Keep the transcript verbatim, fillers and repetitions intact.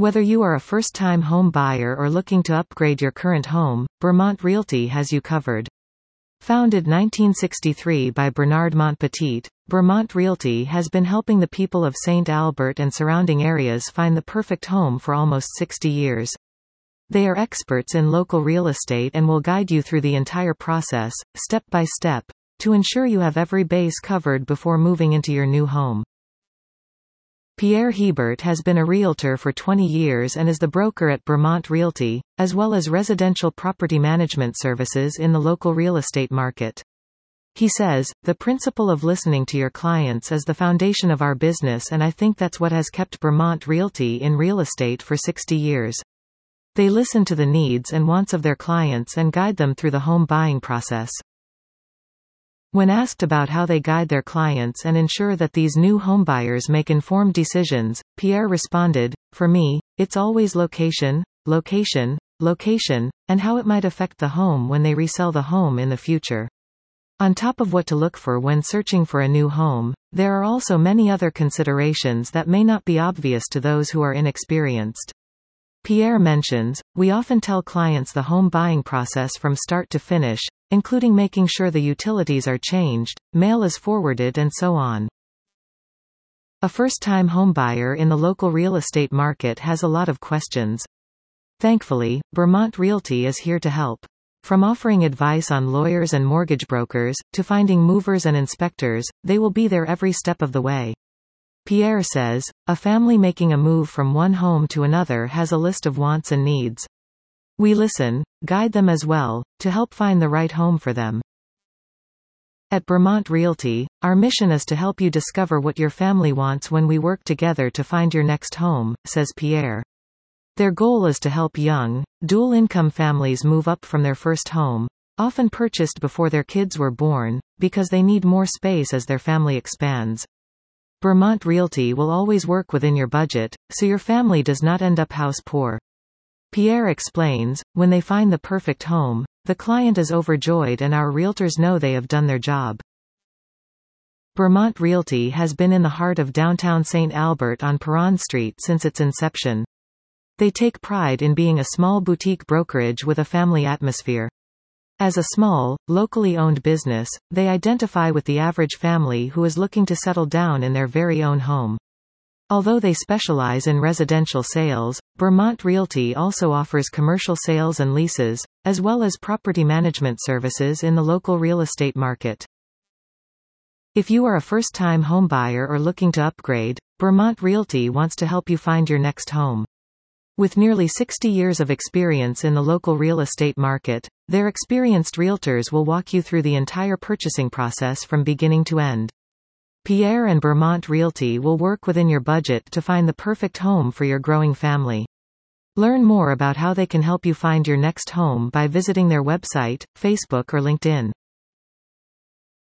Whether you are a first-time home buyer or looking to upgrade your current home, Bermont Realty has you covered. Founded nineteen sixty-three by Bernard Montpetit, Bermont Realty has been helping the people of Saint Albert and surrounding areas find the perfect home for almost sixty years. They are experts in local real estate and will guide you through the entire process, step by step, to ensure you have every base covered before moving into your new home. Pierre Hebert has been a realtor for twenty years and is the broker at Bermont Realty, as well as residential property management services in the local real estate market. He says, "The principle of listening to your clients is the foundation of our business, and I think that's what has kept Bermont Realty in real estate for sixty years. They listen to the needs and wants of their clients and guide them through the home buying process." When asked about how they guide their clients and ensure that these new homebuyers make informed decisions, Pierre responded, "For me, it's always location, location, location, and how it might affect the home when they resell the home in the future. On top of what to look for when searching for a new home, there are also many other considerations that may not be obvious to those who are inexperienced." Pierre mentions, "We often tell clients the home buying process from start to finish, including making sure the utilities are changed, mail is forwarded and so on." A first-time homebuyer in the local real estate market has a lot of questions. Thankfully, Bermont Realty is here to help. From offering advice on lawyers and mortgage brokers, to finding movers and inspectors, they will be there every step of the way. Pierre says, "A family making a move from one home to another has a list of wants and needs. We listen, guide them as well, to help find the right home for them. At Bermont Realty, our mission is to help you discover what your family wants when we work together to find your next home," says Pierre. Their goal is to help young, dual-income families move up from their first home, often purchased before their kids were born, because they need more space as their family expands. Bermont Realty will always work within your budget, so your family does not end up house poor. Pierre explains, when they find the perfect home, the client is overjoyed and our realtors know they have done their job. Bermont Realty has been in the heart of downtown Saint Albert on Perron Street since its inception. They take pride in being a small boutique brokerage with a family atmosphere. As a small, locally owned business, they identify with the average family who is looking to settle down in their very own home. Although they specialize in residential sales, Bermont Realty also offers commercial sales and leases, as well as property management services in the local real estate market. If you are a first-time homebuyer or looking to upgrade, Bermont Realty wants to help you find your next home. With nearly sixty years of experience in the local real estate market, their experienced realtors will walk you through the entire purchasing process from beginning to end. Pierre and Bermont Realty will work within your budget to find the perfect home for your growing family. Learn more about how they can help you find your next home by visiting their website, Facebook or LinkedIn.